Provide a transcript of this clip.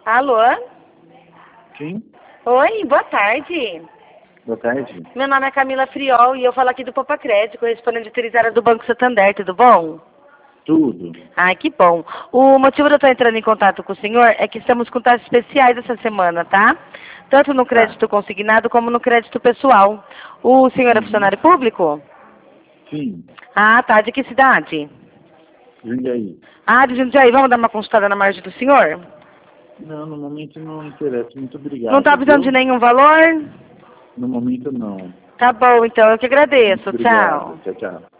Alô? Sim, Oi, boa tarde. boa tarde. Meu nome é Camila Friol e eu falo aqui do Popa Crédito, correspondente utilizada do Banco Santander, tudo bom? Tudo. Ai, que bom. O motivo de eu estar entrando em contato com o senhor é que estamos com taxas especiais essa semana, tá? Tanto no Tá. crédito consignado como no crédito pessoal. O senhor é Uhum. funcionário público? Sim, Ah, tá. De que cidade? Jundiaí. Ah, de Jundiaí. Vamos dar uma consultada na margem do senhor? Não, no momento não interessa. Muito Não tá obrigado, precisando de viu? nenhum valor? No momento não. Tá bom, então. Eu que Muito agradeço. obrigado. Tchau. Tchau, tchau.